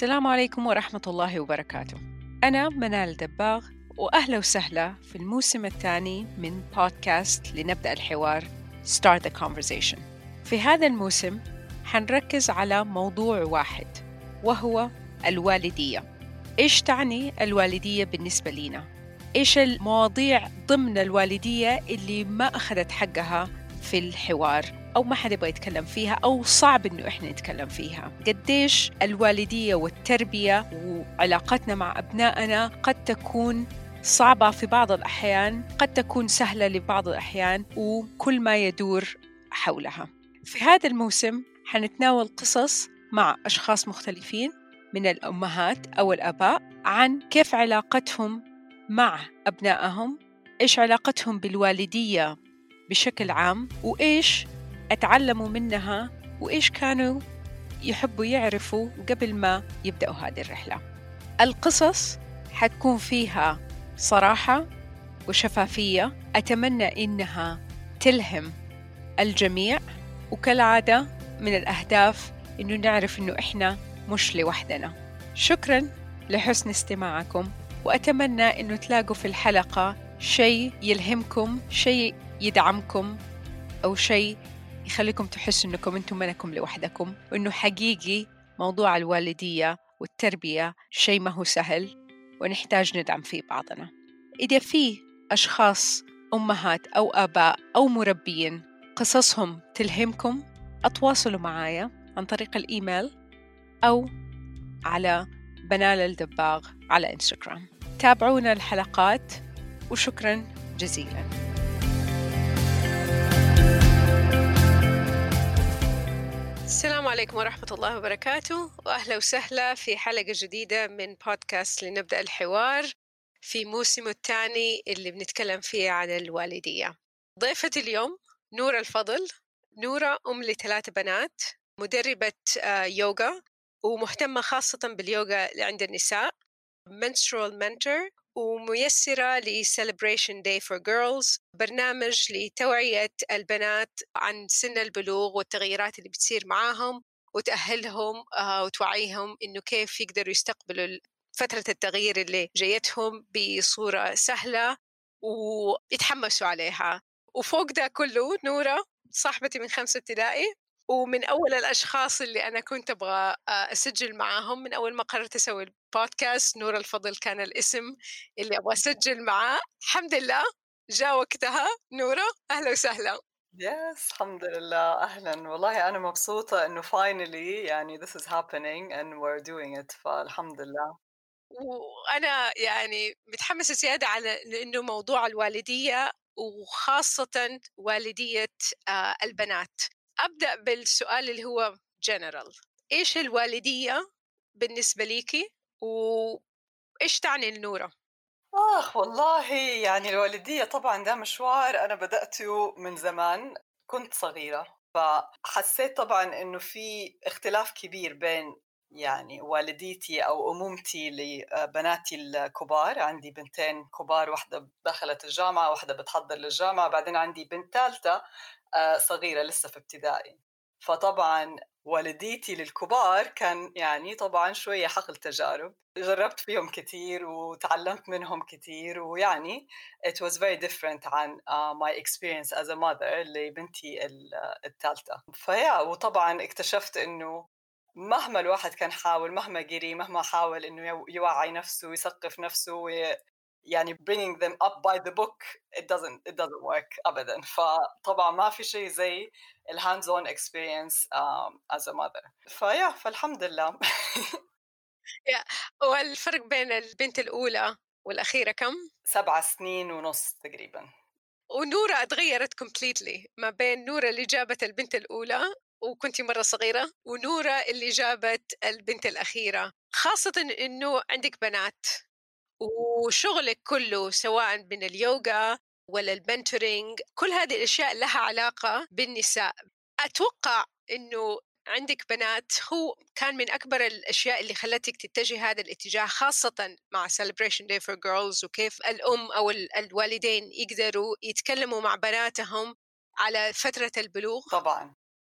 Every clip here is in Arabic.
السلام عليكم ورحمة الله وبركاته. أنا منال دباغ، وأهلا وسهلا في الموسم الثاني من بودكاست لنبدأ الحوار Start the Conversation. في هذا الموسم حنركز على موضوع واحد، وهو الوالدية. إيش تعني الوالدية بالنسبة لنا؟ إيش المواضيع ضمن الوالدية اللي ما أخذت حقها في الحوار أو ما حد يبغى يتكلم فيها أو صعب إنه إحنا نتكلم فيها؟ قديش الوالدية والتربية وعلاقتنا مع أبنائنا قد تكون صعبة في بعض الأحيان، قد تكون سهلة لبعض الأحيان، وكل ما يدور حولها. في هذا الموسم حنتناول قصص مع أشخاص مختلفين من الأمهات أو الآباء عن كيف علاقتهم مع أبنائهم، إيش علاقتهم بالوالدية بشكل عام، وإيش أتعلموا منها، وإيش كانوا يحبوا يعرفوا قبل ما يبدأوا هذه الرحلة. القصص حتكون فيها صراحة وشفافية، أتمنى إنها تلهم الجميع، وكالعادة من الأهداف إنه نعرف إنه إحنا مش لوحدنا. شكراً لحسن استماعكم، وأتمنى إنه تلاقوا في الحلقة شيء يلهمكم، شيء يدعمكم، أو شيء يخليكم تحسوا إنكم أنتم منكم لوحدكم، وإنه حقيقي موضوع الوالدية والتربية شيء ما هو سهل، ونحتاج ندعم فيه بعضنا. إذا في أشخاص أمهات أو آباء أو مربيين قصصهم تلهمكم، أتواصلوا معايا عن طريق الإيميل أو على بنال الدباغ على إنستغرام. تابعونا الحلقات، وشكراً جزيلاً. السلام عليكم ورحمة الله وبركاته، وأهلا وسهلا في حلقة جديدة من بودكاست لنبدأ الحوار في موسمه الثاني اللي بنتكلم فيه عن الوالدية. ضيفة اليوم نورة الفضل. نورة أم ل3 بنات، مدربة يوغا، ومهتمة خاصة باليوغا عند النساء، menstrual mentor، وميسرة ل Celebration Day for Girls، برنامج لتوعية البنات عن سن البلوغ والتغييرات اللي بتصير معاهم، وتأهلهم وتوعيهم إنه كيف يقدروا يستقبلوا فترة التغيير اللي جايتهم بصورة سهلة ويتحمسوا عليها. وفوق ده كله نورة صاحبتي من 5 ابتدائي، ومن أول الأشخاص اللي أنا كنت أبغى أسجل معاهم. من أول ما قررت أسوي البودكاست نور الفضل كان الاسم اللي أبغى أسجل معاه. الحمد لله جاء وقتها. نورة أهلا وسهلا. Yes, الحمد لله. أهلا، والله أنا مبسوطة إنه finally يعني this is happening and we're doing it، فالحمد لله. وأنا يعني متحمسة زيادة على لأنه موضوع الوالدية، وخاصة والدية البنات. أبدأ بالسؤال اللي هو general. إيش الوالدية بالنسبة ليكي، وإيش تعني لنورة؟ والله يعني الوالدية طبعا ده مشوار أنا بدأته من زمان، كنت صغيرة، فحسيت طبعا إنه في اختلاف كبير بين يعني والديتي أو أمومتي لبناتي الكبار. عندي بنتين كبار، واحدة دخلت الجامعة، واحدة بتحضر للجامعة، بعدين عندي بنت ثالثة صغيرة لسه في ابتدائي. فطبعا والديتي للكبار كان يعني طبعا شوية حقل تجارب، جربت فيهم كتير وتعلمت منهم كتير، ويعني it was very different عن my experience as a mother لبنتي الثالثة. وطبعا اكتشفت انه مهما الواحد كان حاول، مهما قري، مهما حاول انه يوعي نفسه ويثقف نفسه يعني bringing them up by the book, it doesn't work أبداً. فطبعاً ما في شيء زي hands on experience as a mother. فالحمد لله. والفرق بين البنت الأولى والأخيرة كم؟ 7 سنين ونص تقريباً. ونورة اتغيرت completely ما بين نورة اللي جابت البنت الأولى وكنتي مرة صغيرة، ونورة اللي جابت البنت الأخيرة، خاصة إنه عندك بنات وشغلك كله سواء من اليوغا ولا البنتورينج، كل هذه الأشياء لها علاقة بالنساء. أتوقع إنه عندك بنات هو كان من أكبر الأشياء اللي خلتك تتجه هذا الاتجاه، خاصة مع Celebration Day for Girls، وكيف الأم أو الوالدين يقدروا يتكلموا مع بناتهم على فترة البلوغ. طبعاً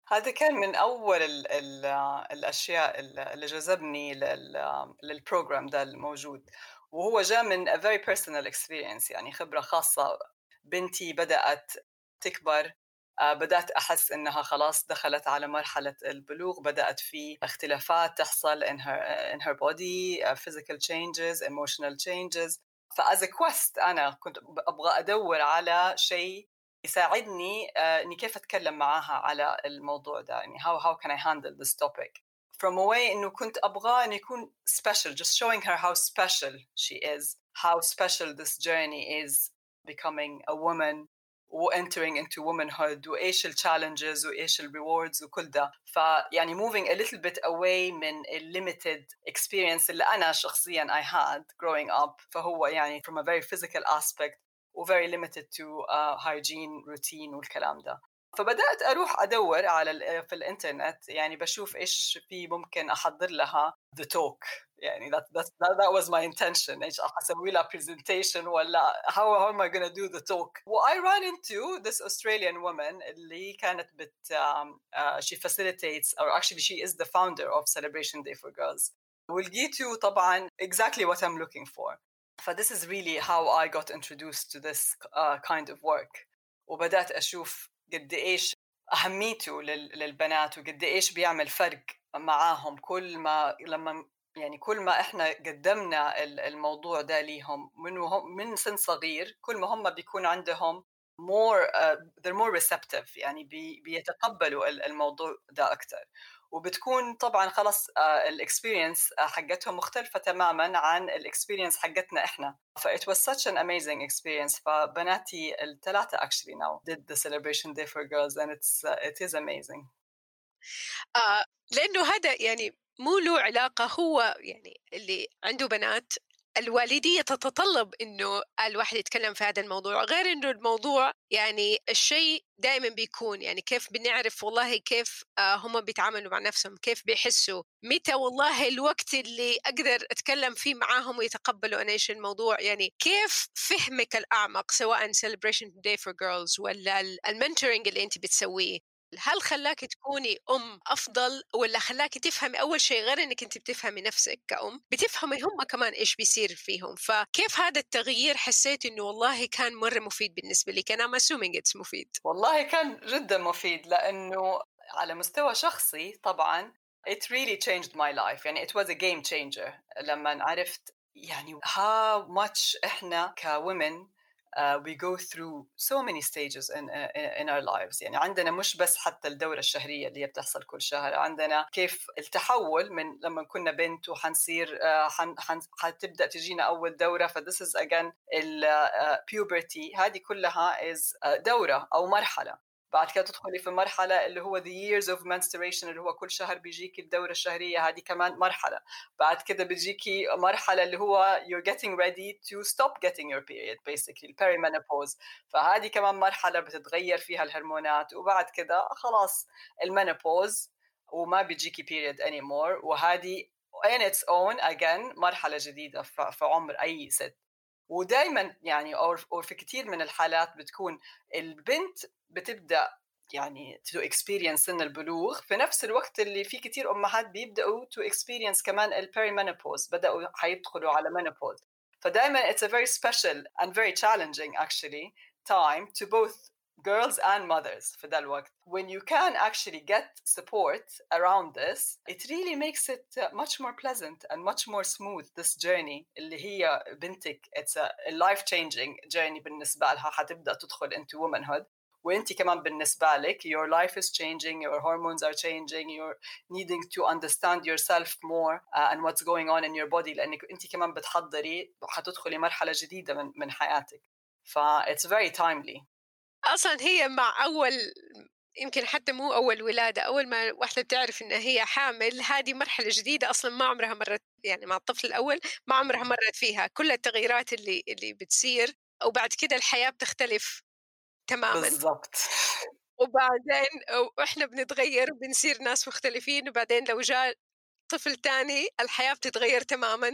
هذا كان من أول الأشياء اللي جذبني للprogram ده الموجود، وهو جاء من a very personal experience، يعني خبرة خاصة. بنتي بدأت تكبر، بدأت أحس إنها خلاص دخلت على مرحلة البلوغ، بدأت في اختلافات تحصل in her body، physical changes، emotional changes. فas a quest أنا كنت أبغى أدوّر على شيء يساعدني إني كيف أتكلم معاها على الموضوع ده، يعني how can I handle this topic from a way إنه كنت أبغاه إنه يكون special, just showing her how special she is, how special this journey is becoming a woman و entering into womanhood وإيش ال challenges وإيش ال rewards وكل ده. فيعني moving a little bit away من ال limited experience اللي أنا شخصياً I had growing up، فهو يعني from a very physical aspect و very limited to hygiene routine والكلام ده. فبدأت أروح أدور على في الإنترنت، يعني بشوف إيش في ممكن أحضر لها the talk، يعني that was my intention، إيش أسوي لها presentation ولا how am I gonna do the talk. I ran into this Australian woman اللي كانت she facilitates or actually she is the founder of Celebration Day for Girls، ولقيته طبعا exactly what I'm looking for. This is really how I got introduced to this kind of work. وبدأت أشوف قد إيش أهميته للبنات وقد إيش بيعمل فرق معاهم كل ما لما يعني كل ما إحنا قدمنا الموضوع ده ليهم من سن صغير، كل ما هم بيكون عندهم they're more receptive، يعني بيتقبلوا الموضوع ده أكتر. وبتكون طبعا خلاص الاكسبيرينس حقتهم مختلفة تماما عن الاكسبيرينس حقتنا احنا. ف it was such an amazing experience. فبناتي الثلاثة actually now did the celebration day for girls and it is amazing. لأنه هذا يعني مو له علاقة، هو يعني اللي عنده بنات الوالدية تتطلب إنه الواحد يتكلم في هذا الموضوع، غير إنه الموضوع يعني الشيء دائما بيكون يعني كيف بنعرف والله كيف هم بيتعاملوا مع نفسهم، كيف بيحسوا، متى والله الوقت اللي أقدر أتكلم فيه معاهم ويتقبلوا أنا إيش الموضوع، يعني كيف فهمك الأعمق سواء Celebration Day for Girls ولا المنتورينج اللي أنت بتسويه، هل خلاك تكوني أفضل ولا خلاك تفهمي أول شيء غير أنك أنت بتفهمي نفسك كأم بتفهمي هم كمان إيش بيصير فيهم، فكيف هذا التغيير حسيت أنه والله كان مرة مفيد بالنسبة لي؟ كان I'm assuming it's مفيد. والله كان جدا مفيد لأنه على مستوى شخصي طبعا it really changed my life، يعني it was a game changer لما عرفت يعني how much إحنا كwomen we go through so many stages in our lives. يعني عندنا مش بس حتى الدورة الشهرية اللي هي بتحصل كل شهر، عندنا كيف التحول من لما كنا بنت وحنصير حتبدأ تجينا أول دورة. this is again puberty، هذه كلها is دورة أو مرحلة. بعد كده تدخلي في مرحلة اللي هو the years of menstruation اللي هو كل شهر بيجيكي الدورة الشهرية، هذه كمان مرحلة. بعد كده بيجيكي مرحلة اللي هو you're getting ready to stop getting your period basically perimenopause، فهذه كمان مرحلة بتتغير فيها الهرمونات. وبعد كده خلاص المينوبوز وما بيجيكي period anymore، وهذه in its own again مرحلة جديدة في عمر أي ست. ودائما يعني أو في كثير من الحالات بتكون البنت بتبدأ يعني to experience سن البلوغ في نفس الوقت اللي في كتير أمهات بيبدأوا to experience كمان perimenopause، بدأوا حيدخلوا على menopause. فدائما it's a very special and very challenging actually time to both girls and mothers في ذا الوقت. When you can actually get support around this, it really makes it much more pleasant and much more smooth this journey اللي هي بنتك it's a life-changing journey بالنسبة لها، حتبدأ تدخل into womanhood. وانت كمان بالنسبة لك your life is changing, your hormones are changing, you're needing to understand yourself more and what's going on in your body، لأنك انت كمان بتحضري حتدخلي مرحلة جديدة من حياتك. it's very timely. أصلا هي مع أول يمكن حتى مو أول ولادة، أول ما واحدة بتعرف إن هي حامل هذه مرحلة جديدة أصلا ما عمرها مرت، يعني مع الطفل الأول ما عمرها مرت فيها كل التغييرات اللي بتصير، وبعد كده الحياة بتختلف تماما بالضبط. وبعدين وإحنا بنتغير وبنصير ناس مختلفين، وبعدين لو جاء طفل تاني الحياة بتتغير تماما.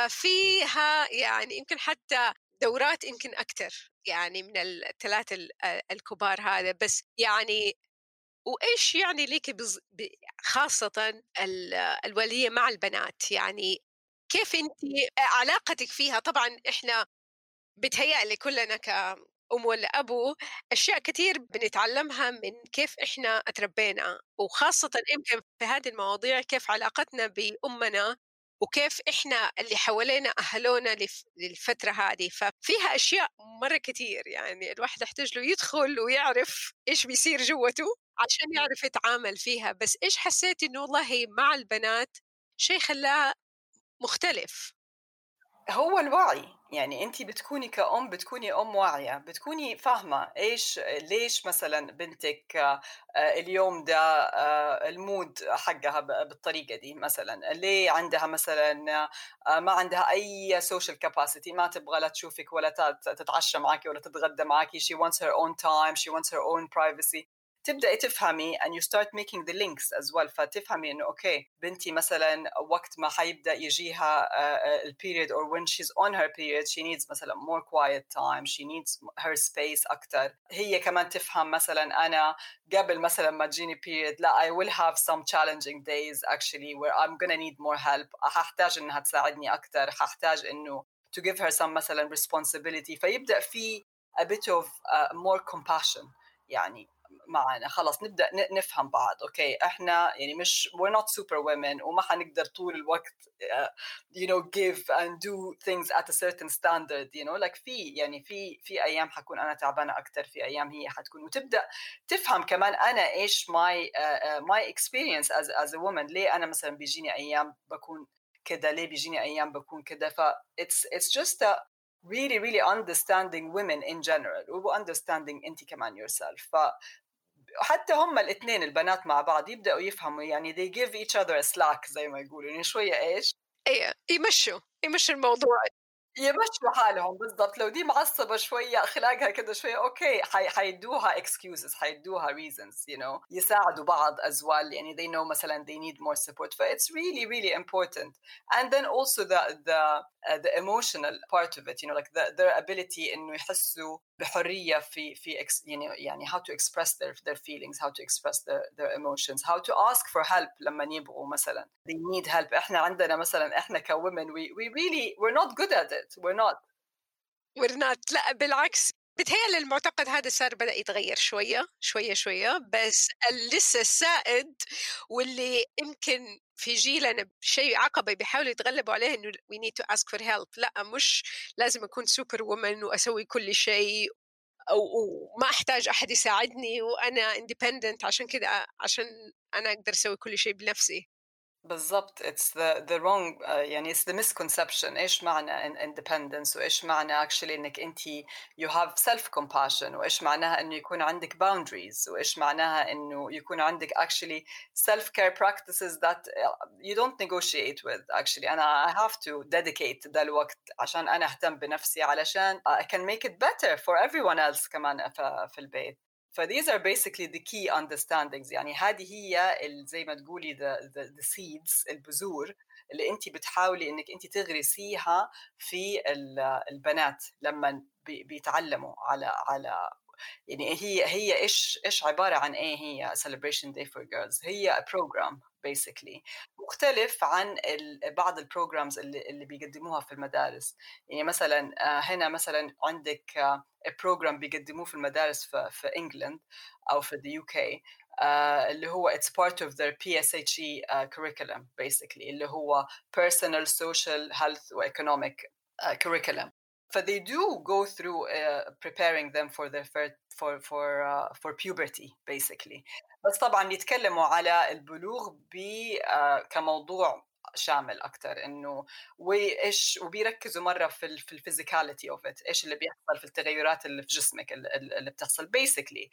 ففيها يعني يمكن حتى دورات يمكن أكتر يعني من الثلاثة الكبار هذا، بس يعني وإيش يعني ليكِ خاصةً الوالدية مع البنات، يعني كيف أنتِ علاقتِك فيها؟ طبعًا إحنا بيتهيأ لي كلنا كأم ولا أبو أشياء كتير بنتعلمها من كيف إحنا اتربينا، وخاصة يمكن في هذه المواضيع كيف علاقتنا بأمنا وكيف إحنا اللي حوالينا أهلونا للفترة هذه، ففيها أشياء مرة كتير، يعني الواحد يحتاج له يدخل ويعرف إيش بيصير جوته عشان يعرف يتعامل فيها. بس إيش حسيتي إنه والله مع البنات شيء خلاه مختلف؟ هو الوعي، يعني أنتِ بتكوني كأم بتكوني أم واعية، بتكوني فاهمة ليش مثلًا بنتِك اليوم ده الmood حقها بالطريقة دي مثلًا، ليه عندها مثلًا ما عندها أي social capacity، ما تبغى لا تشوفِك ولا تتعشى معاكِ ولا تتغدى معاكِ، she wants her own time, she wants her own privacy. تبدأي تفهمي and you start making the links as well، فتفهمي إنه أوكي بنتي مثلا وقت ما حيبدأ يجيها period or when she's on her period she needs مثلا more quiet time, she needs her space أكتر. هي كمان تفهم مثلا أنا قبل مثلا ما تجيني period لا I will have some challenging days actually where I'm gonna need more help، هحتاج إنها تساعدني أكتر، هحتاج إنه to give her some مثلا responsibility، فيبدأ في a bit of more compassion يعني معنا، خلاص نبدأ نفهم بعض. أوكي إحنا يعني مش we're not super women وما حنقدر طول الوقت you know give and do things at a certain standard you know like في يعني في أيام حكون أنا تعبانة أكتر، في أيام هي حتكون، وتبدأ تفهم كمان أنا إيش my experience as a woman، ليه أنا مثلا بيجيني أيام بكون كده، ليه بيجيني أيام بكون كده. ف it's just a really understanding women in general و understanding أنت كمان yourself. حتى هم الاثنين البنات مع بعض يبدأوا يفهموا، يعني they give each other a slack زي ما يقولوا، يعني شوية إيش أيوه يمشوا الموضوع. يمشوا حالهم بالضبط. لو دي معصبة شوية أخلاقها كده شوية أوكي حيدوها excuses، حيدوها reasons you know، يساعدوا بعض as well، يعني they know مثلا they need more support. ف it's really important. And then also the emotional part of it you know like their ability إنه يحسوا بحرية في يعني how to express their feelings, how to express their emotions, how to ask for help لما يبغوا مثلا they need help. احنا عندنا مثلا احنا كwomen we really we're not good at it, we're not. لأ بالعكس، بيتهيأ لي المعتقد هذا صار بدأ يتغيّر شوية، بس لسه السائد واللي يمكن في جيلنا شيء عقبة بيحاولوا يتغلبوا عليه إنه we need to ask for help. لأ مش لازم أكون super woman وأسوي كل شيء وما أحتاج أحد يساعدني وأنا independent عشان كده عشان أنا أقدر أسوي كل شيء بنفسي. بالضبط it's the wrong يعني it's the misconception إيش معنى independence وإيش معنى actually إنك أنت you have self compassion وإيش معناها إنه يكون عندك boundaries وإيش معناها إنه يكون عندك actually self care practices that you don't negotiate with. actually أنا I have to dedicate ده الوقت عشان أنا أهتم بنفسي علشان I can make it better for everyone else كمان في البيت. ف these are basically the key understandings. يعني هذه هي زي ما تقولي the seeds، البذور اللي انت بتحاولي انك انت تغرسيها في البنات لما بيتعلموا على يعني هي ايش عباره عن ايه هي celebration day for girls. هي program basically مختلف عن بعض البروجرامز اللي بيقدموها في المدارس. يعني مثلا هنا مثلا عندك بروجرام بيقدموه في المدارس في انجلند او في the UK اللي هو it's part of their PSHE curriculum basically اللي هو personal social health و economic curriculum. But they do go through preparing them for their for puberty basically. بس طبعا يتكلموا على البلوغ كموضوع شامل أكتر، إنه وإيش وبيركزوا مرة في الفيزيكاليتي of it، إيش اللي بيحصل في التغيرات اللي في جسمك اللي بتحصل basically.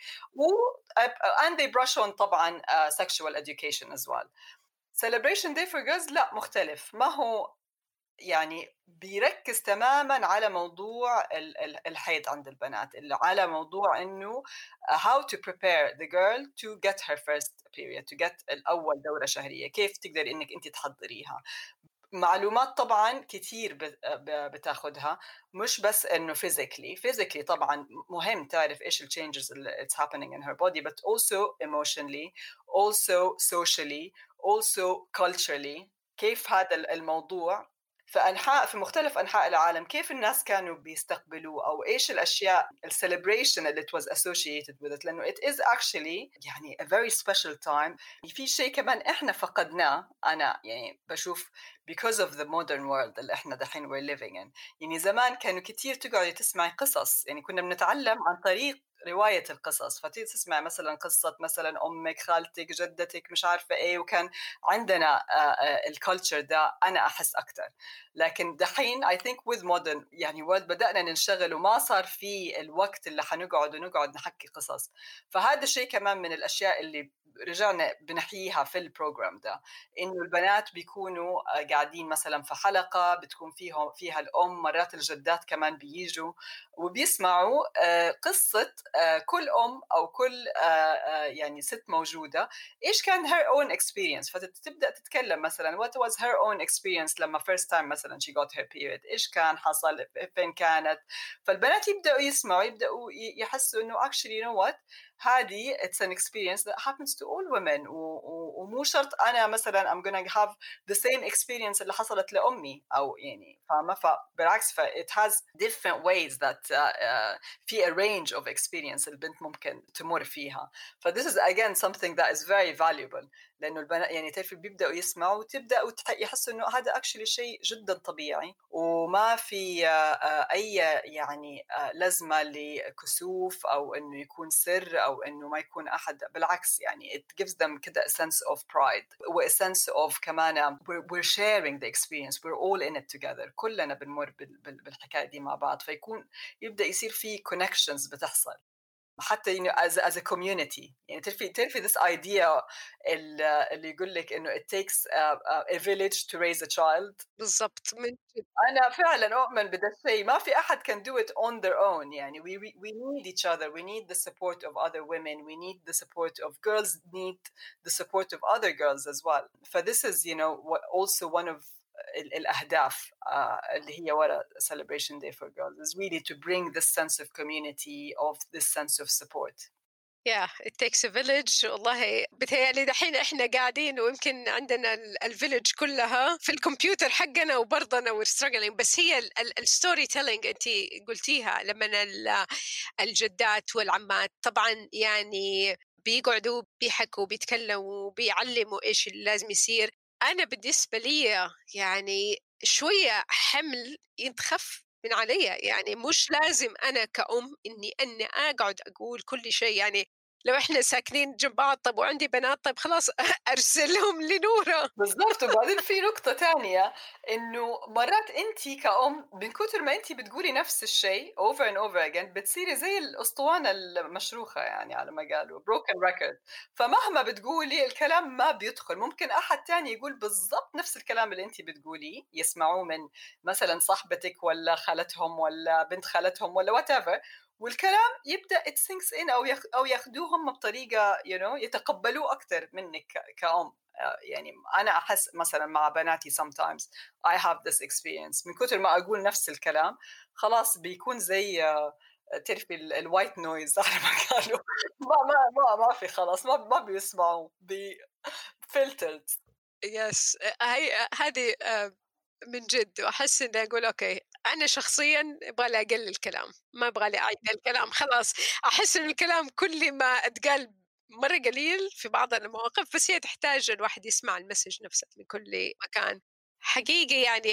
and they brush on طبعا sexual education as well. Celebration Day for Girls لا مختلف، ما هو يعني بيركز تماما على موضوع الحيض عند البنات، على موضوع انه how to prepare the girl to get her first period, to get الأول دورة شهرية، كيف تقدر انك انت تحضريها. معلومات طبعا كتير بتاخدها، مش بس انه physically طبعا مهم تعرف ايش الchanges اللي it's happening in her body, but also emotionally, also socially, also culturally. كيف هذا الموضوع في مختلف أنحاء العالم، كيف الناس كانوا بيستقبلوه، أو إيش الأشياء celebration اللي it was associated with it، لأنه it is actually يعني a very special time. في شيء كمان إحنا فقدناه، أنا يعني بشوف because of the modern world اللي إحنا دحين we're living in. يعني زمان كانوا كتير تقعدي تسمعي قصص، يعني كنا بنتعلم عن طريق رواية القصص، فتيجي تسمع مثلا قصة مثلا أمك، خالتك، جدتك، مش عارفة إيه، وكان عندنا الكالتشر ده أنا أحس أكتر. لكن دحين I think with modern يعني world بدأنا ننشغل وما صار في الوقت اللي حنقعد نحكي قصص. فهذا الشيء كمان من الأشياء اللي رجعنا بنحييها في البروجرام ده، إنه البنات بيكونوا قاعدين مثلا في حلقة بتكون فيها الأم، مرات الجدات كمان بيجوا وبيسمعوا قصة كل أم أو كل يعني ست موجودة، إيش كان her own experience. فتبدأ تتكلم مثلا what was her own experience لما first time مثلا she got her period، إيش كان حصل، فين كانت. فالبنات يبدأوا يسمعوا، يبدأوا يحسوا إنه actually you know what، هذه it's an experience that happens to all women، ومو شرط أنا مثلا I'm gonna have the same experience اللي حصلت لأمي، أو يعني فاهمة. فبالعكس it has different ways that في a range of experience البنت ممكن تمر فيها. this is again something that is very valuable، لأنه البنات يعني تعرفي بيبدأوا يسمعوا وتبدأوا يحسوا إنه هذا actually شيء جدا طبيعي، وما في أي يعني لازمة لكسوف أو إنه يكون سر أو إنه ما يكون أحد. بالعكس يعني it gives them كده a sense of pride و a sense of كمان we're sharing the experience, we're all in it together، كلنا بنمر بالحكاية دي مع بعض. يبدأ يصير في connections بتحصل حتى you know as a community. يعني تعرفي this idea اللي يقول لك إنه it takes a village to raise a child. بالضبط. أنا فعلًا أؤمن بده الشيء، ما في أحد can do it on their own. يعني we need each other, we need the support of other women, we need the support of girls, need the support of other girls as well. This is you know also one of الأهداف اللي هي وراء Celebration Day for Girls is really to bring this sense of community, of this sense of support. it takes a village. والله بتهيألي دحين إحنا قاعدين ويمكن عندنا الفيلج كلها في الكمبيوتر حقنا وبرضنا we're struggling. بس هي الستوري تيلينج أنت قلتيها، لما الجدات والعمات طبعا يعني بيقعدوا بيحكوا بيتكلموا بيعلموا إيش اللي لازم يصير. أنا بالنسبة لي يعني شوية حمل يتخف من عليا، يعني مش لازم أنا كأم إني أقعد أقول كل شيء. يعني لو إحنا ساكنين جنب بعض طب وعندي بنات طب خلاص أرسلهم لنورة. بالضبط. وبعدين في نقطة تانية، إنه مرات أنتِ كأم من كتر ما أنتِ بتقولي نفس الشيء over and over again بتصيري زي الأسطوانة المشروخة، يعني على ما قالوا broken record. فمهما بتقولي الكلام ما بيدخل. ممكن أحد تاني يقول بالضبط نفس الكلام اللي أنتِ بتقوليه، يسمعوه من مثلًا صاحبتك ولا خالتهم ولا بنت خالتهم ولا whatever، والكلام يبدأ it sinks in أو ياخدوه هم بطريقة you know يتقبلوه أكتر منك كأم. يعني أنا أحس مثلا مع بناتي sometimes I have this experience، من كتر ما أقول نفس الكلام خلاص بيكون زي تعرفي الوايت نويز على ما قالوا. ما في خلاص ما بيسمعوا filtered. يس هذه من جد. وأحس إني أقول أوكي أنا شخصيا أبغى لي أقلل الكلام، ما أبغى لي أعيد الكلام خلاص. أحس إن الكلام كل ما أتقال مرة قليل في بعض المواقف، بس هي تحتاج الواحد يسمع المسج نفسه من كل مكان حقيقي. يعني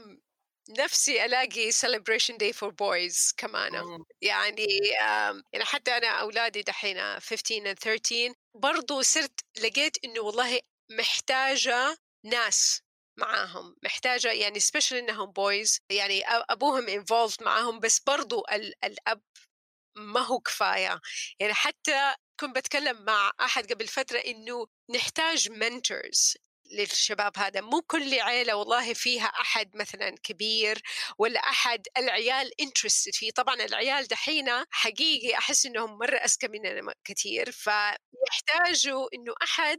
نفسي ألاقي celebration day for boys كمان. يعني يعني حتى أنا أولادي دحين 15 and 13 برضو صرت لقيت إنه والله محتاجة ناس معاهم، محتاجة يعني special إنهم boys، يعني أبوهم involved معاهم، بس برضو الأب ما هو كفاية. يعني حتى كنت بتكلم مع أحد قبل فترة إنه نحتاج mentors للشباب هذا. مو كل عيلة والله فيها أحد مثلا كبير ولا أحد العيال interested فيه. طبعا العيال دحين حقيقي أحس إنهم مرة أذكى مننا كثير، فيحتاجوا إنه أحد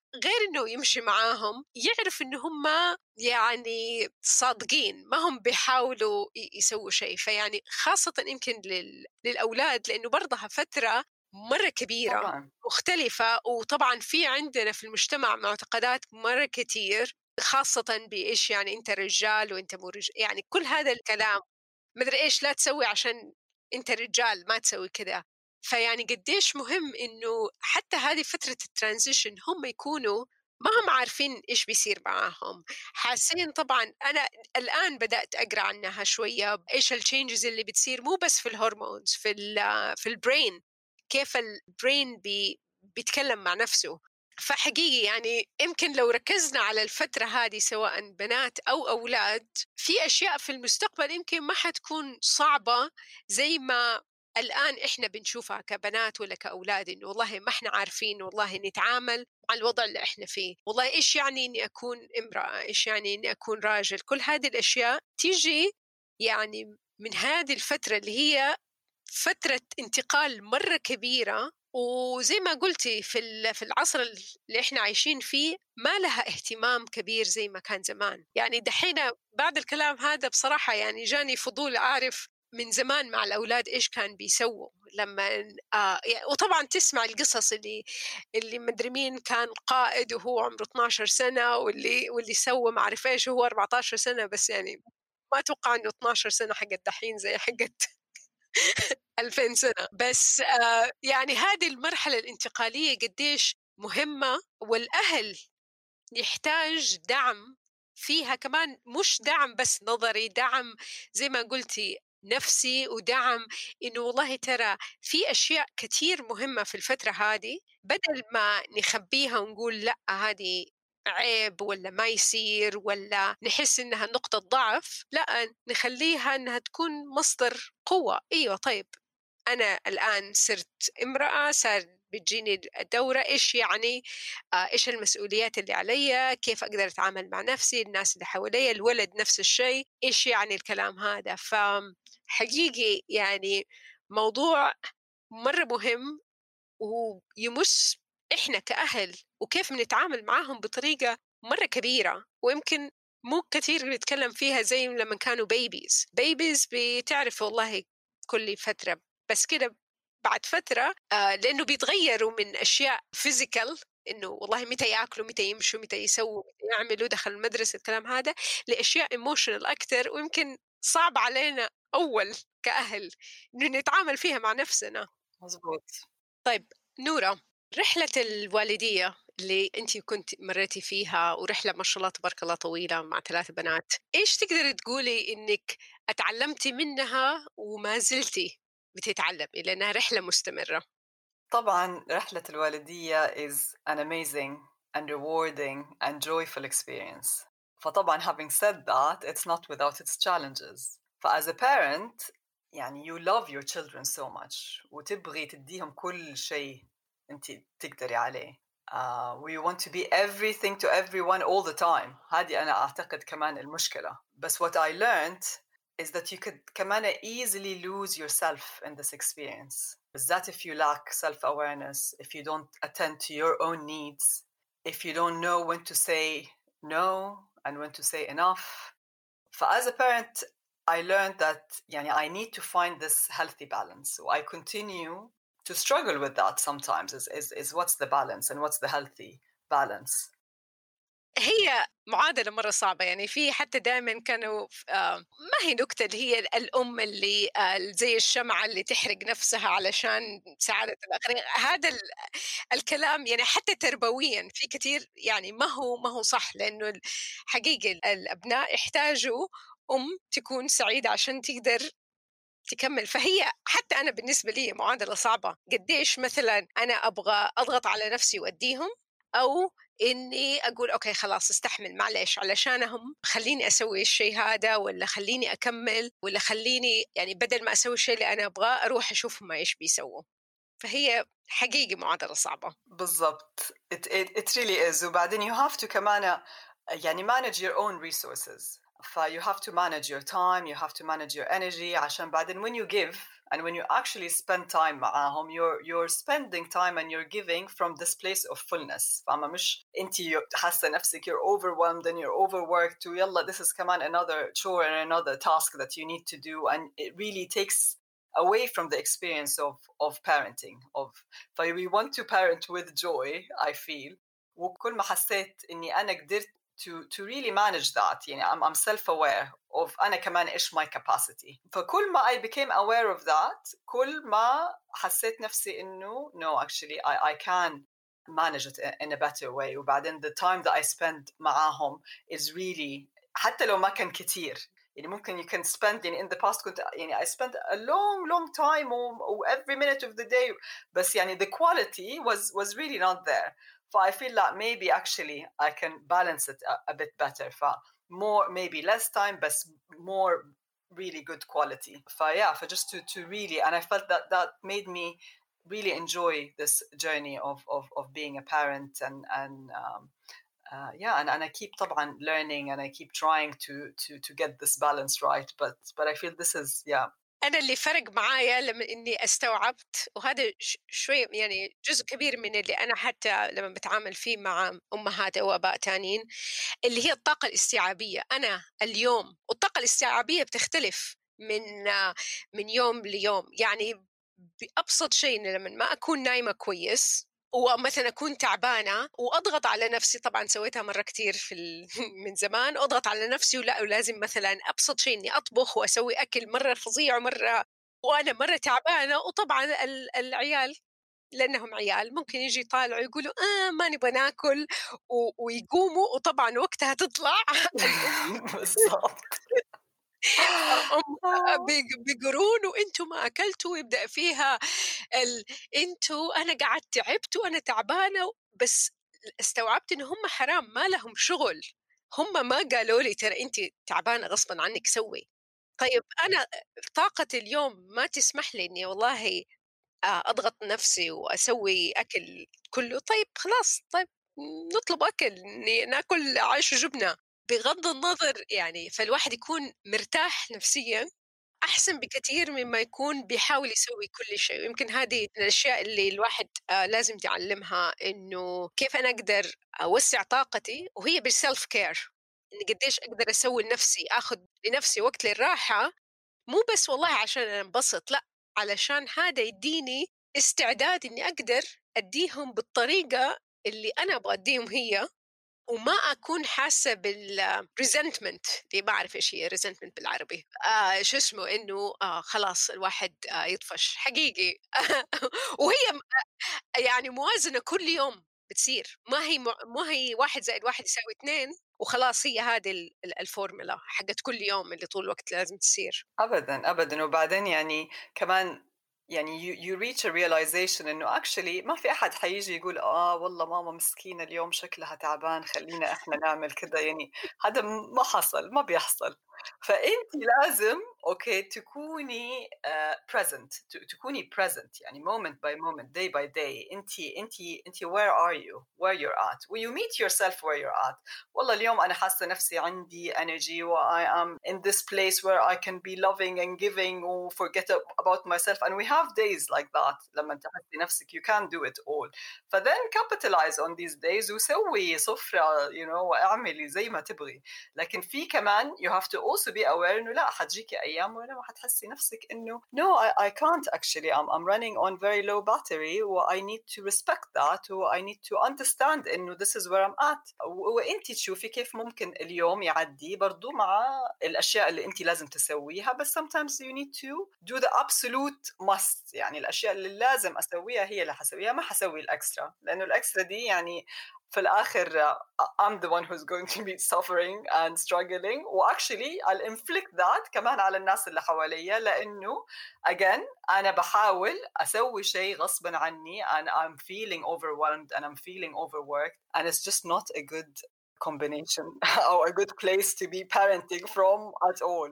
غير إنه يمشي معاهم يعرف إنه هم يعني صادقين، ما هم بيحاولوا يسووا شيء. فيعني خاصة يمكن للأولاد، لأنه برضها فترة مرة كبيرة طبعا مختلفة، وطبعا في عندنا في المجتمع معتقدات مرة كتير، خاصة بإيش يعني أنت رجال وأنت مو رجال، يعني كل هذا الكلام مدري إيش لا تسوي عشان أنت رجال، ما تسوي كذا. فيعني قديش مهم إنه حتى هذه فترة الترانزيشن هم يكونوا ما هم عارفين إيش بيصير معاهم، حاسين. طبعا أنا الآن بدأت أقرأ عنها شوية، إيش التشينجز اللي بتصير مو بس في الهرمونز، في البرين، كيف البرين بيتكلم مع نفسه. فحقيقي يعني يمكن لو ركزنا على الفترة هذه سواء بنات أو أولاد، في أشياء في المستقبل يمكن ما حتكون صعبة زي ما الآن إحنا بنشوفها كبنات ولا كأولاد، إنه والله ما إحنا عارفين والله نتعامل مع الوضع اللي إحنا فيه، والله إيش يعني إني أكون امرأة، إيش يعني إني أكون راجل. كل هذه الأشياء تيجي يعني من هذه الفترة اللي هي فترة انتقال مرة كبيرة. وزي ما قلتي في العصر اللي احنا عايشين فيه ما لها اهتمام كبير زي ما كان زمان. يعني دحين بعد الكلام هذا بصراحة يعني جاني فضول أعرف من زمان مع الأولاد إيش كان بيسووا لما يعني وطبعا تسمع القصص اللي مدري مين كان قائد وهو عمره 12 سنة، واللي سوى ما عرف إيش وهو 14 سنة. بس يعني ما أتوقع إنه 12 سنة حقت دحين زي حقت 2000 سنة. بس يعني هذه المرحلة الانتقالية قديش مهمة، والأهل يحتاج دعم فيها كمان، مش دعم بس نظري، دعم زي ما قلتي نفسي، ودعم إنه والله ترى في أشياء كتير مهمة في الفترة هذه، بدل ما نخبيها ونقول لا هذه عيب ولا ما يصير ولا نحس إنها نقطة ضعف، لا نخليها إنها تكون مصدر قوة. أيوة طيب أنا الآن صرت امرأة، صار بتجيني الدورة، إيش يعني إيش المسؤوليات اللي علي، كيف أقدر أتعامل مع نفسي، الناس اللي حوالي، الولد نفس الشيء، إيش يعني الكلام هذا. فحقيقي يعني موضوع مرة مهم، ويمس إحنا كأهل وكيف بنتعامل معاهم بطريقة مرة كبيرة، ويمكن مو كثير نتكلم فيها زي لما كانوا بيبيز بتعرف والله كل فترة. بس كده بعد فترة لأنه بيتغيروا من أشياء فيزيكال، إنه والله متى يأكلوا، متى يمشوا، متى يسووا، متى يعملوا، دخل المدرسة، الكلام هذا، لأشياء إيموشنال أكتر، ويمكن صعب علينا أول كأهل إنه نتعامل فيها مع نفسنا. مزبوط. طيب نورة، رحلة الوالدية اللي أنتِ كنتِ مريتي فيها، ورحلة ما شاء الله تبارك الله طويلة مع 3 بنات، إيش تقدري تقولي إنِّك اتعلمتِ منها وما زلتِ بتتعلمي لأنها رحلة مستمرة؟ طبعا رحلة الوالدية is an amazing and rewarding and joyful experience. فطبعا having said that, it's not without its challenges. فas a parent يعني you love your children so much وتبغي تديهم كل شيء انت تقدري عليه. We want to be everything to everyone all the time. هذه أنا أعتقد كمان المشكلة. بس what I learned is that you could كمان easily lose yourself in this experience. بالذات if you lack self-awareness, if you don't attend to your own needs, if you don't know when to say no and when to say enough. As a parent, I learned that يعني I need to find this healthy balance. So I continue to struggle with that sometimes is what's the balance and what's the healthy balance. هي معادلة مرة صعبة. يعني في حتى دائما كانوا ما هي نكتة اللي هي الأم اللي زي الشمعة اللي تحرق نفسها علشان سعادة الآخرين. هذا الكلام يعني حتى تربويا في كثير يعني ما هو صح، لأنه حقيقة الأبناء يحتاجوا تكون سعيدة عشان تقدر تكمل. فهي حتى أنا بالنسبة لي معادلة صعبة، قديش مثلا أنا أبغى أضغط على نفسي وأديهم، أو إني أقول أوكي خلاص استحمل معلش علشانهم، خليني أسوي الشيء هذا، ولا خليني أكمل، ولا خليني يعني بدل ما أسوي الشيء اللي أنا أبغاه أروح أشوفهم إيش بيسووا. فهي حقيقي معادلة صعبة. بالضبط. It really is. وبعدين you have to كمان يعني manage your own resources. you have to manage your time, you have to manage your energy عشان بعدين when you give and when you actually spend time معاهم you're spending time and you're giving from this place of fullness. فاهمة مش انتي حاسة نفسك you're overwhelmed and you're overworked ويلا this is كمان another chore and another task that you need to do, and it really takes away from the experience of parenting. We want to parent with joy, I feel. وكل ما حسيت إني أنا قدرت to really manage that, يعني I'm self-aware of أنا كمان إيش my capacity. فكل ما I became aware of that كل ما حسيت نفسي إنه no, actually I can manage it in a better way. وبعدين the time that I spend معاهم is really حتى لو ما كان كتير. يعني ممكن you can spend يعني in the past كنت يعني I spent a long time or every minute of the day, بس يعني the quality was really not there. So I feel like maybe actually I can balance it a bit better. More, maybe less time, but more really good quality. For just to really, and I felt that made me really enjoy this journey of being a parent, and I keep طبعا learning, and I keep trying to get this balance right. But I feel this is أنا اللي فرق معايا لما إني استوعبت، وهذا شوي يعني جزء كبير من اللي أنا حتى لما بتعامل فيه مع أمهات أو آباء تانيين، اللي هي الطاقة الاستيعابية. أنا اليوم والطاقة الاستيعابية بتختلف من يوم ليوم. يعني بأبسط شيء لما ما أكون نايمة كويس ومثلا أكون تعبانة وأضغط على نفسي، طبعا سويتها مرة كتير من زمان، أضغط على نفسي ولازم مثلا أبسط شيء إني أطبخ وأسوي أكل مرة فظيع وأنا مرة تعبانة. وطبعا العيال لأنهم عيال ممكن يجي يطالعوا يقولوا ما نبغى ناكل ويقوموا، وطبعا وقتها تطلع بالضبط بيقرون وانتوا ما اكلتوا، ويبدا فيها انتوا انا قعدت تعبت وانا تعبانه. بس استوعبت ان هم حرام ما لهم شغل، هم ما قالوا لي ترى انت تعبانه غصبا عنك سوي. طيب انا طاقه اليوم ما تسمح لي اني والله اضغط نفسي واسوي اكل كله. طيب خلاص، طيب نطلب اكل ناكل عيش وجبنه بغض النظر. يعني فالواحد يكون مرتاح نفسيا أحسن بكثير مما يكون بيحاول يسوي كل شيء. ويمكن هذه من الأشياء اللي الواحد لازم يتعلمها، إنه كيف أنا أقدر أوسع طاقتي، وهي بالسلف كير، إني قديش أقدر أسوي لنفسي، أخذ لنفسي وقت للراحة، مو بس والله عشان أنبسط، لا، علشان هذا يديني استعداد إني أقدر أديهم بالطريقة اللي أنا أبغى أديهم هي، وما أكون حاسة بالريزنتمنت. دي ما أعرف إيش هي ريزنتمنت بالعربي، شو اسمه، إنه خلاص الواحد يطفش حقيقي وهي يعني موازنة كل يوم بتصير، ما هي 1+1=2 وخلاص. هي هذه الفورمولا حقت كل يوم اللي طول الوقت لازم تصير. أبدا. وبعدين يعني كمان يعني you reach a realization إنه actually ما في أحد حيجي يقول والله ماما مسكينة اليوم شكلها تعبان خلينا إحنا نعمل كده. يعني هذا ما حصل، ما بيحصل. فأنت لازم تكوني present، تكوني present يعني moment by moment, day by day. أنت where are you, where you're at, when you meet yourself where you're at. والله اليوم أنا حاسة نفسي عندي energy و I am in this place where I can be loving and giving و forget about myself, and we have days like that. لما تحسي نفسك you can't do it all, فthen capitalize on these days وسوي سفرة واعملي زي ما تبغي. لكن في كمان you have to also be aware إنه لا، حتجيكي أيام ولما حتحسي نفسك إنه no, I can't actually, I'm running on very low battery و I need to respect that و I need to understand إنه this is where I'm at. وإنتي تشوفي كيف ممكن اليوم يعدي برضو مع الأشياء اللي أنتي لازم تسويها، بس sometimes you need to do the absolute must. يعني الأشياء اللي لازم أسويها هي اللي حسويها، ما حسوي الأكسترا، لأنه الأكسترا دي يعني في الآخر I'm the one who's going to be suffering and struggling. وactually I'll inflict that كمان على الناس اللي حواليا، لأنه again أنا بحاول أسوي شيء غصبا عني and I'm feeling overwhelmed and I'm feeling overworked, and it's just not a good combination or a good place to be parenting from at all.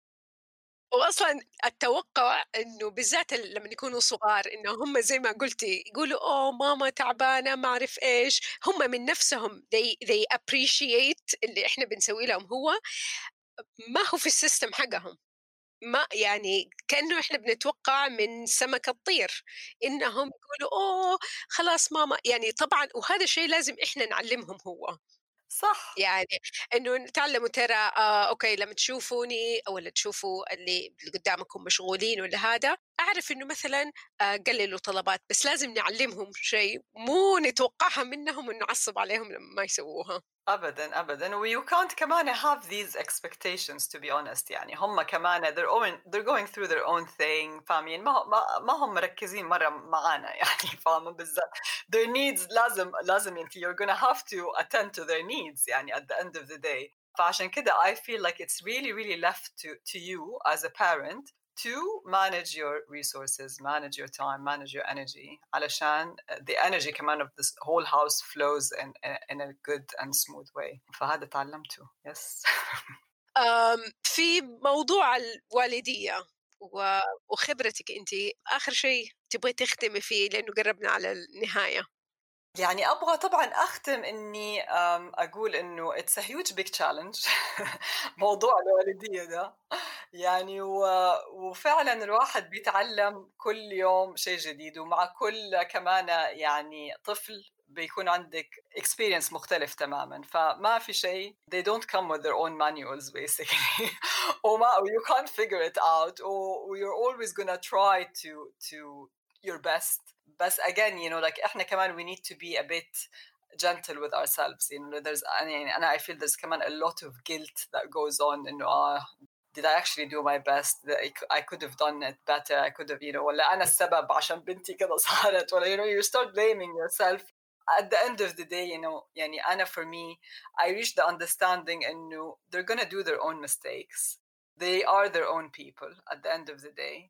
وأصلا التوقع إنه بالذات لما يكونوا صغار إنه هم زي ما قلتي يقولوا ماما تعبانة ما أعرف إيش، هم من نفسهم they appreciate اللي إحنا بنسوي لهم. هو ما هو في السيستم حقهم. ما يعني كأنه إحنا بنتوقع من سمكة تطير إنهم يقولوا أوه خلاص ماما، يعني طبعًا وهذا الشيء لازم إحنا نعلمهم هو. صح. يعني إنه نتعلموا ترى أوكي لمّا تشوفوني والّا تشوفوا اللي قدامكم مشغولين والّا هذا، أعرف إنه مثلًا قللوا طلبات، بس لازم نعلمهم شيء، مو نتوقعها منهم ونعصب عليهم لمّا ما يسووها. أبدًا، أبدًا، و you can't كمان have these expectations to be honest يعني هم كمان they're going through their own thing فاهمين ما هم مركّزين مرّة معانا يعني فاهمة بالضبط their needs لازم أنتِ you're gonna have to attend to their needs يعني at the end of the day فعشان كده I feel like it's really left to you as a parent to manage your resources, manage your time, manage your energy علشان the energy كمان of this whole house flows in a good and smooth way. فهذا تعلمته. Yes. في موضوع الوالدية وخبرتِك أنتِ، آخر شيء تبغي تختمي فيه لأنه قربنا على النهاية. يعني أبغى طبعًا أختم إني أقول إنه it's a huge big challenge موضوع الوالدية ده يعني وفعلًا الواحد بيتعلم كل يوم شيء جديد، ومع كل كمان يعني طفل بيكون عندك experience مختلف تمامًا، فما في شيء they don't come with their own manuals basically you can't figure it out you're always gonna try to your best. بس again like إحنا كمان we need to be a bit gentle with ourselves there's يعني أنا I feel there's كمان a lot of guilt that goes on إنه did I actually do my best that I could have done it better I could have ولا أنا السبب عشان بنتي كده صارت ولا you start blaming yourself at the end of the day يعني أنا for me I reached the understanding إنه they're gonna do their own mistakes they are their own people at the end of the day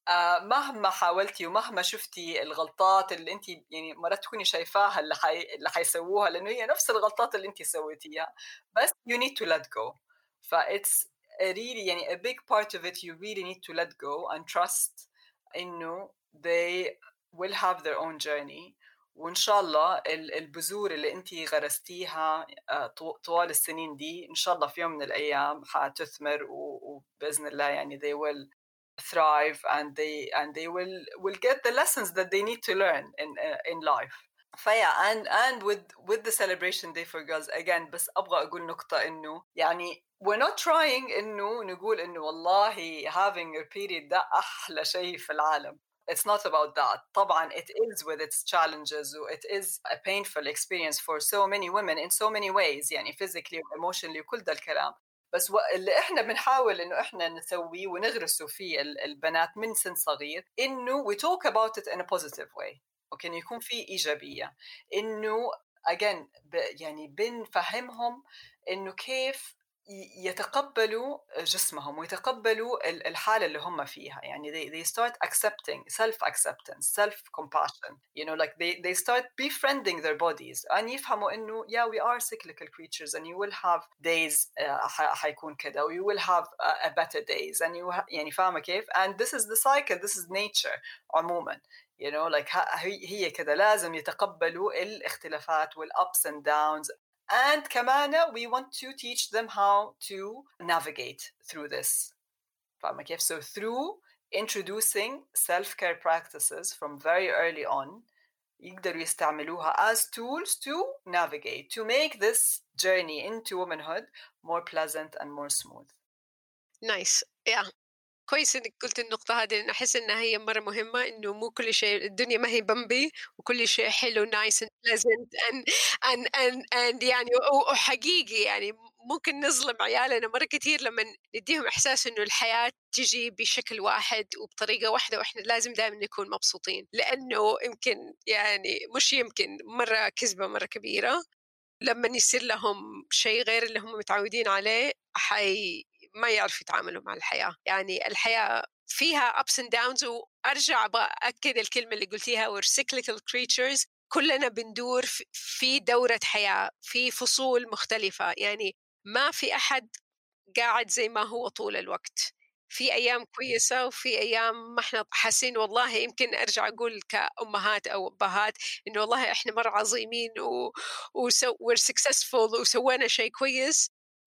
مهما حاولتي ومهما شفتي الغلطات اللي انت يعني مرات تكوني شايفاها اللي حيسووها لانه هي نفس الغلطات اللي انت سويتيها بس you need to let go it's a really يعني a big part of it you really need to let go and trust انه they will have their own journey وإن شاء الله البذور اللي أنتِ غرستيها طوال السنين دي إن شاء الله في يوم من الأيام حتثمر وبإذن الله يعني they will thrive and they will get the lessons that they need to learn in life. فيا and with the celebration day for girls again بس أبغى أقول نقطة إنه يعني we're not trying إنه نقول إنه والله having your period ده أحلى شيء في العالم. It's not about that. طبعا it is with its challenges it is a painful experience for so many women in so many ways يعني physically و emotionally وكل ده الكلام بس اللي احنا بنحاول انه احنا نسويه ونغرسه في البنات من سن صغير انه we talk about it in a positive way اوكي انه يكون في ايجابيه انه again يعني بنفهمهم انه كيف يتقبلوا جسمهم ويتقبلوا الحالة اللي هم فيها يعني they start accepting self-acceptance self-compassion like they start befriending their bodies and يفهموا إنه yeah we are cyclical creatures and you will have days حيكون كده you will have a better days and يعني فاهمة كيف and this is the cycle this is nature عموما like هي كده لازم يتقبلوا الاختلافات والups and downs and كمان we want to teach them how to navigate through this فاهمة كيف so through introducing self-care practices from very early on يقدروا يستعملوها as tools to navigate to make this journey into womanhood more pleasant and more smooth. Nice. Yeah. كويس إنِّك قُلتِ النقطة هذه، لإن أحس إنها هي مرّة مهمة، إنه مو كل شيء الدنيا ما هي بمبي وكل شيء حلو nice and pleasant and يعني وحقيقي يعني ممكن نظلم عيالنا مرّة كتير لمّا ندّيهم إحساس إنه الحياة تيجي بشكل واحد وبطريقة واحدة وإحنا لازم دايمًا نكون مبسوطين، لإنه يمكن يعني مش يمكن مرّة كذبة مرّة كبيرة لمّا يصير لهم شيء غير اللي هم متعودين عليه ما يعرفوا يتعاملوا مع الحياة، يعني الحياة فيها ups and downs وأرجع بأكد الكلمة اللي قلتيها we're cyclical creatures كلنا بندور في دورة حياة في فصول مختلفة يعني ما في أحد قاعد زي ما هو طول الوقت في أيام كويسة وفي أيام ما إحنا حاسين والله يمكن أرجع أقول كأمهات أو أبهات إنه والله إحنا مرة عظيمين we're successful وسوينا شيء كويس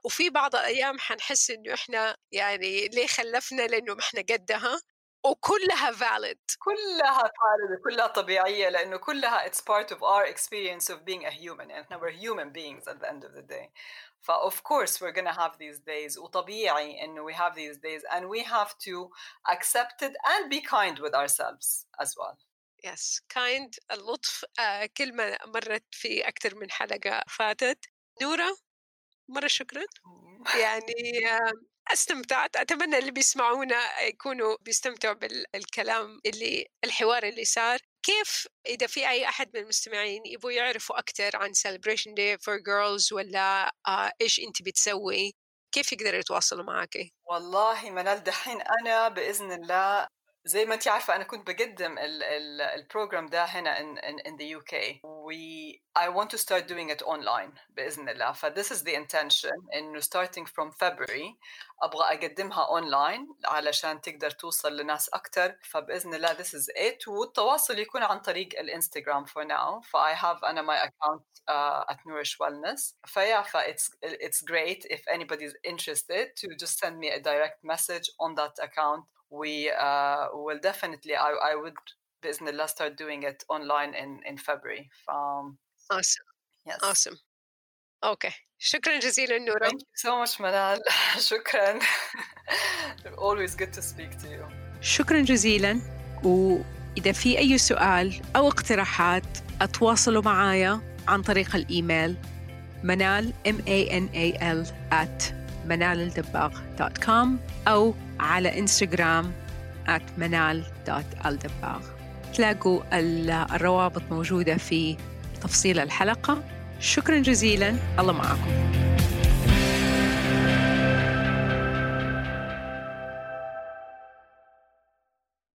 وفي بعض الأيام حنحس إنه إحنا يعني ليه خلفنا لأنه إحنا قدها، وكلها valid. كلها valid، كلها طبيعية، لأنه كلها it's part of our experience of being a human. يعني إحنا we're human beings at the end of the day. of course we're gonna have these days، وطبيعي إنه we have these days and we have to accept it and be kind with ourselves as well. Yes, kind. اللطف كلمة مرت في أكثر من حلقة فاتت. نورة مرة شكرا. يعني استمتعت، أتمنى اللي بيسمعونا يكونوا بيستمتعوا بالكلام الحوار اللي صار. كيف إذا في أي أحد من المستمعين يبغوا يعرفوا أكثر عن Celebration Day for Girls ولا إيش أنت بتسوي، كيف يقدروا يتواصلوا معك؟ والله منال، دحين أنا بإذن الله زي ما أنت عارفة أنا كنت بقدم البروجرام ده هنا in the UK. I want to start doing it online بإذن الله. this is the intention إنه starting from February أبغى أقدمها online علشان تقدر توصل لناس أكتر. فبإذن الله this is it. والتواصل يكون عن طريق الإنستغرام for now. I have أنا my account at Nourish Wellness. it's great if anybody is interested to just send me a direct message on that account. We will definitely I would بإذن الله start doing it online in February. Awesome. Yes. Awesome. Okay. شكرا جزيلا نورا. Thank you so much منال. شكرا. Always good to speak to you. شكرا جزيلا. وإذا في أي سؤال أو اقتراحات أتواصلوا معايا عن طريق الإيميل منال manal@manalaldebagh.com أو على إنستغرام @manal.aldebagh. تلاقوا الروابط موجودة في تفصيل الحلقة. شكرا جزيلا، الله معكم.